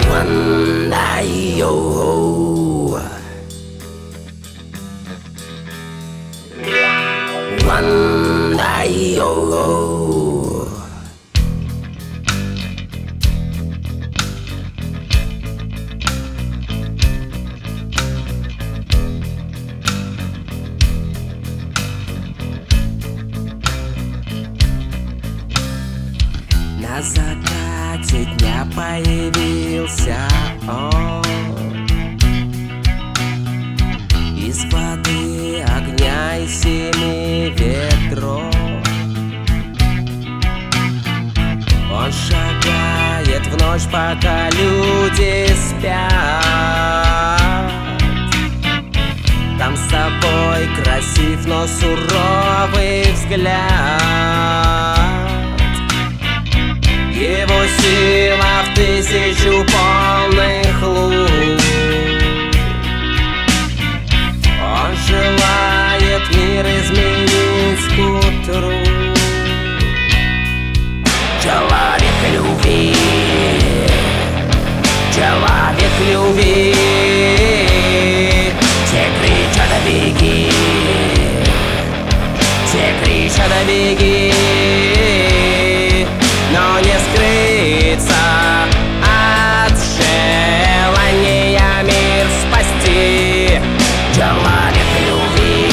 One day, oh, one day, oh. На закате дня появился он, из воды, огня и семи ветров. Он шагает в ночь, пока люди спят. Там с собой красив, но суровый взгляд. Его сила в тысячу полных луч. Он желает мир изменить к утру. Человек любви, человек любви. Все кричат беги, все кричат беги. Но не скрыться от желания мир спасти. Человек любви.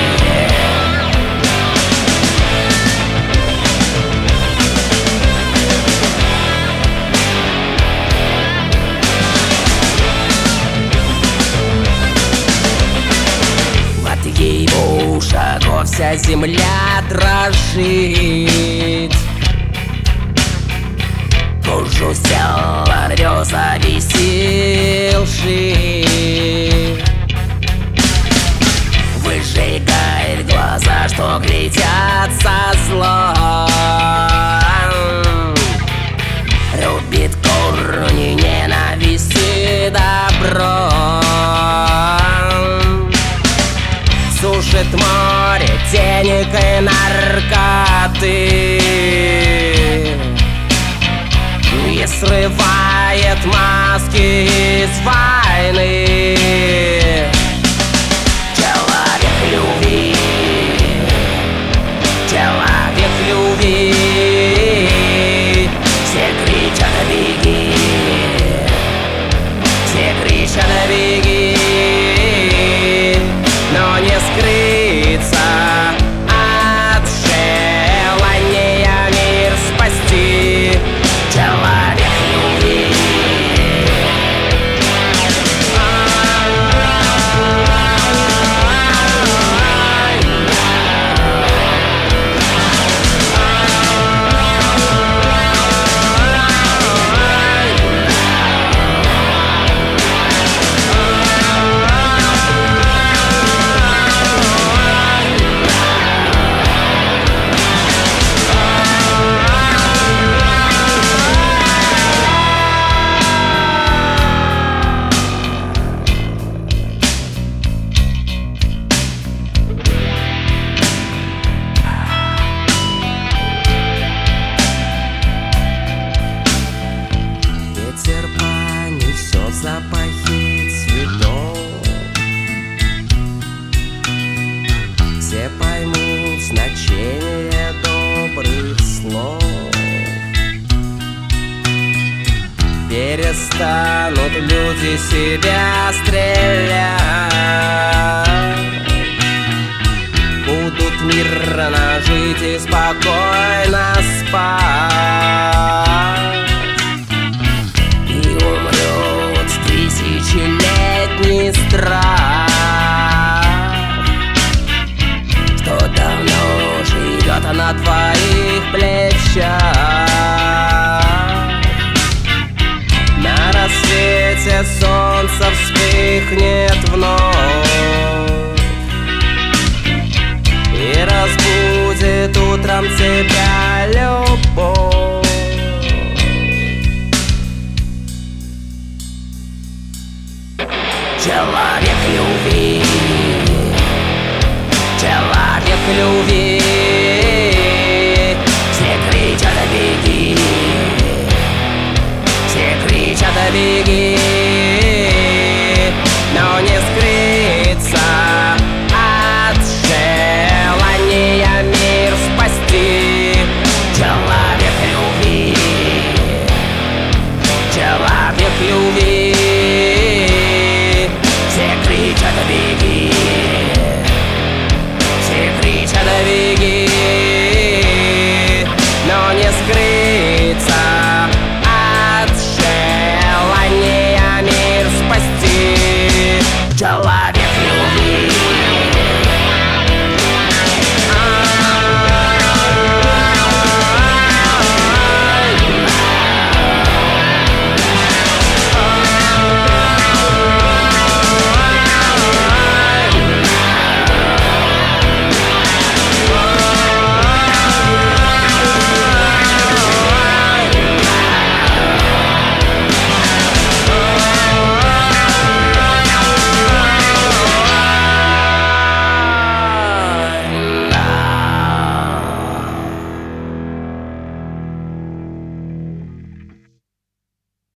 От его шагов вся земля дрожит. Душу сделал рёса висевший. Выжигает глаза, что глядят со злом. Рубит корни ненависти добром. Сушит море денег и наркоты. И срывает маски из войны. Человек любви, человек любви. Все кричат беги, все кричат беги. Но не скрыться от желания мир спасти. Человек любви. Ветер понесет запахи цветов. Все поймут значение добрых слов. Перестанут люди себя стрелять. Будут мирно жить и спокойно спать. Тысячелетний страх, что давно живет на твоих плечах. На рассвете солнце вспыхнет вновь и разбудит утро.